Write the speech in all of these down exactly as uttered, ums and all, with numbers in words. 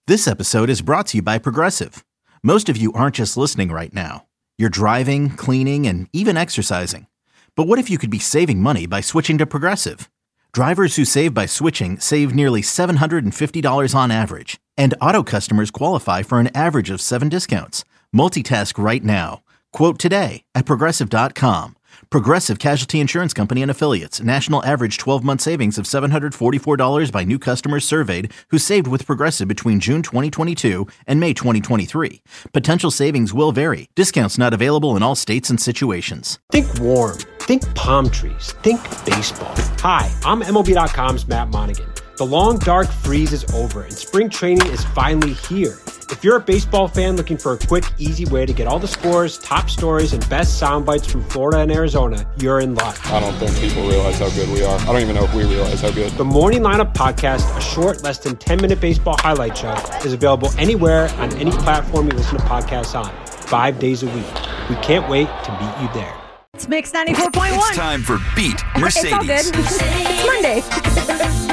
This episode is brought to you by Progressive. Most of you aren't just listening right now. You're driving, cleaning, and even exercising. But what if you could be saving money by switching to Progressive? Drivers who save by switching save nearly seven hundred fifty dollars on average. And auto customers qualify for an average of seven discounts. Multitask right now. Quote today at Progressive dot com. Progressive Casualty Insurance Company and Affiliates. National average twelve-month savings of seven hundred forty-four dollars by new customers surveyed who saved with Progressive between June twenty twenty-two and May twenty twenty-three. Potential savings will vary. Discounts not available in all states and situations. Think warm. Think palm trees. Think baseball. Hi, I'm M L B dot com's Matt Monaghan. The long, dark freeze is over, and spring training is finally here. If you're a baseball fan looking for a quick, easy way to get all the scores, top stories, and best sound bites from Florida and Arizona, you're in luck. I don't think people realize how good we are. I don't even know if we realize how good. The Morning Lineup Podcast, a short, less than ten-minute baseball highlight show, is available anywhere on any platform you listen to podcasts on, five days a week. We can't wait to meet you there. It's Mix ninety-four point one. It's time for Beat Mercedes. It's all good. It's Monday.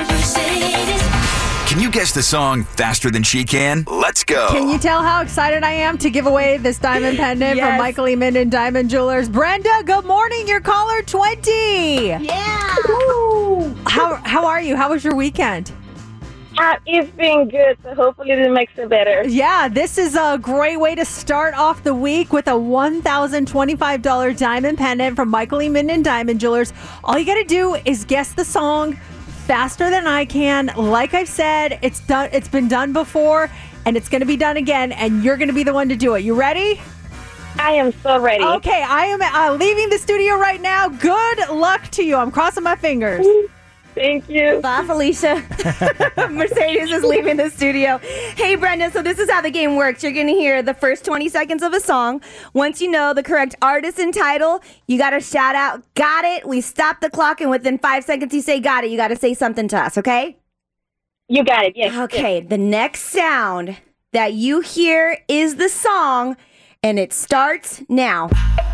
Can you guess the song faster than she can? Let's go. Can you tell how excited I am to give away this diamond pendant Yes. from Michael E. Minden Diamond Jewelers? Brenda, good morning. You're caller twenty. Yeah. Woo. How how are you? How was your weekend? Uh, it's been good, so hopefully this makes it better. Yeah, this is a great way to start off the week with a one thousand twenty-five dollars diamond pendant from Michael E. Minden Diamond Jewelers. All you got to do is guess the song faster than I can. Like I've said, it's done. It's been done before, and it's going to be done again, and you're going to be the one to do it. You ready? I am so ready. Okay, I am uh, leaving the studio right now. Good luck to you. I'm crossing my fingers. Thank you. Bye, Felicia. Mercedes is leaving the studio. Hey, Brenda, so this is how the game works. You're going to hear the first twenty seconds of a song. Once you know the correct artist and title, you got to shout out, got it. We stop the clock, and within five seconds you say got it. You got to say something to us, okay? You got it, yes. Okay, yes. The next sound that you hear is the song, and it starts now.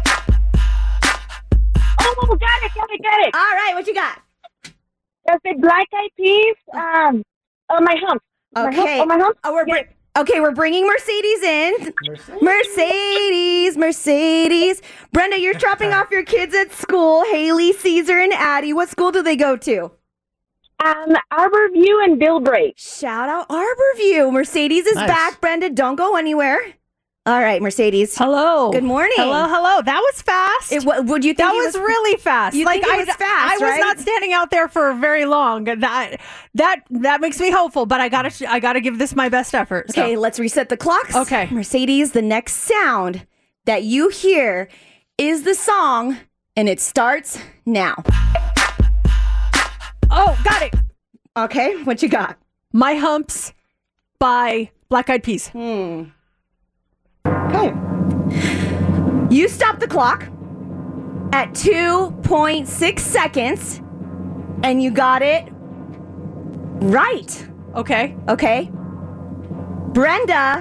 Oh, got it, got it, got it. All right, what you got? That's the Black Eyed Peas. Um, oh, my hump. My Okay. hump. Oh, my hump. Oh, we're Yes. br- okay, we're bringing Mercedes in. Mercedes. Mercedes, Mercedes. Brenda, you're dropping off your kids at school. Haley, Caesar, and Addie. What school do they go to? Um, Arborview and Billbrae. Shout out Arborview. Mercedes is Nice. back. Brenda, don't go anywhere. All right, Mercedes. Hello. Good morning. Hello, hello. That was fast. It, what, would you think that it was, really fast. You think it was I, fast, I was right? not standing out there for very long. That that that makes me hopeful. But I gotta I gotta give this my best effort. so. Okay, let's reset the clocks. Okay. Mercedes, the next sound that you hear is the song, and it starts now. Oh, got it. Okay, what you got? My Humps by Black Eyed Peas. Hmm. Okay. You stop the clock at two point six seconds, and you got it right. Okay. Okay. Brenda.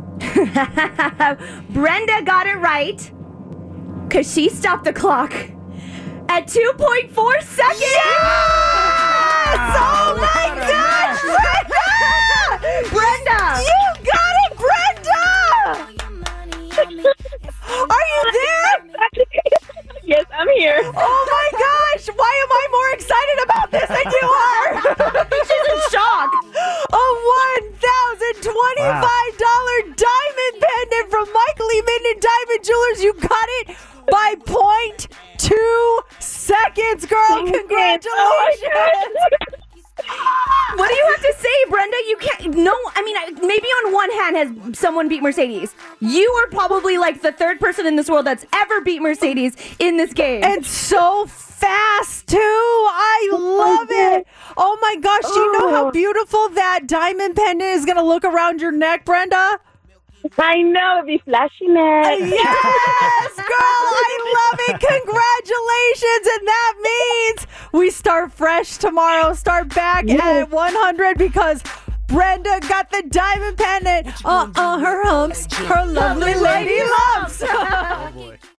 Brenda got it right because she stopped the clock at two point four seconds. Yes! Oh my gosh, Brenda! Brenda! You got it, Brenda! Are you there? Yes, I'm here. Oh my gosh! Why am I more excited about this than you are? She's in shock. A one thousand twenty-five dollars diamond pendant from Michael E. Minden Diamond Jewelers. You got it by point two seconds, girl. Oh, Congratulations. What do you have to say, Brenda? You can't. No, I mean, I- maybe on one hand has someone beat Mercedes. You are probably like the third person in this world that's ever beat Mercedes in this game. And so fast, too. I love it. Oh, my gosh. Do you know how beautiful that diamond pendant is going to look around your neck, Brenda? I know, it'd be flashing it. Yes, girl, I love it. Congratulations. And that means we start fresh tomorrow. Start back at one hundred because Brenda got the diamond pendant. Uh-uh, her humps, her lovely lady lumps.